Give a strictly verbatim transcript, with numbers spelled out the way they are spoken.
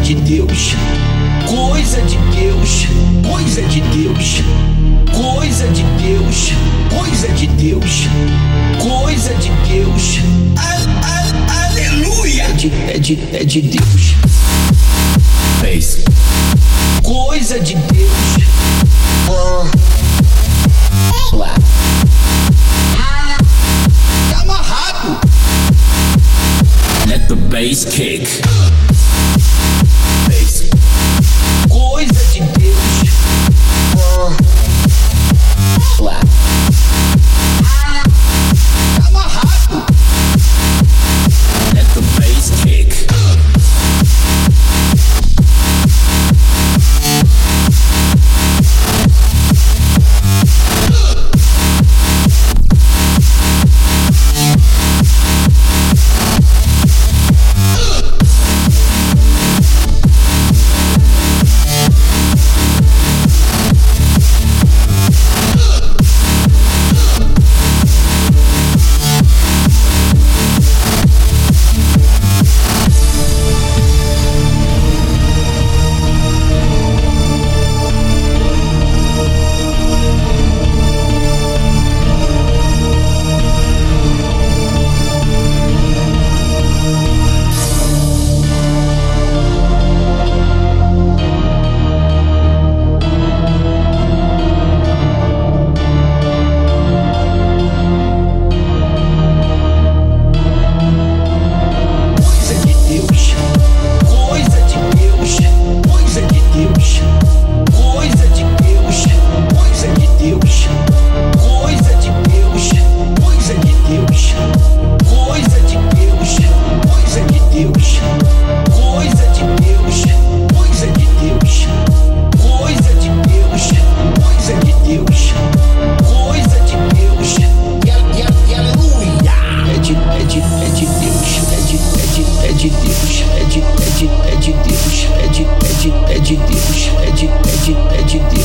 de Deus, coisa de Deus, coisa de Deus, coisa de Deus, coisa de Deus, coisa de Deus. Aleluia! É de, é de, é de Deus. Bass. Coisa de Deus. Lá. Tá amarrado. Let the bass kick. Bass. Coisa de Deus. Lá. Tá amarrado. Let the bass kick. É de Deus, é de, é de, é de Deus, é de, é de, é de Deus.